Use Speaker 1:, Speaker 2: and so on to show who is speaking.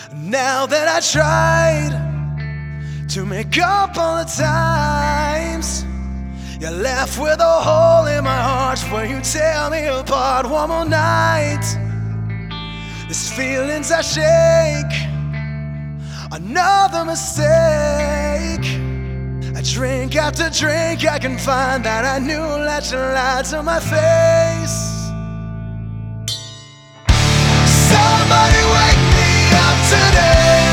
Speaker 1: Now that I tried to make up all the times you left with a hole in my heart where you tear me apart one more night. These feelings I shake, another mistake. I drink after drink, I can find that I knew that you lied to my face. Somebody wake me up today.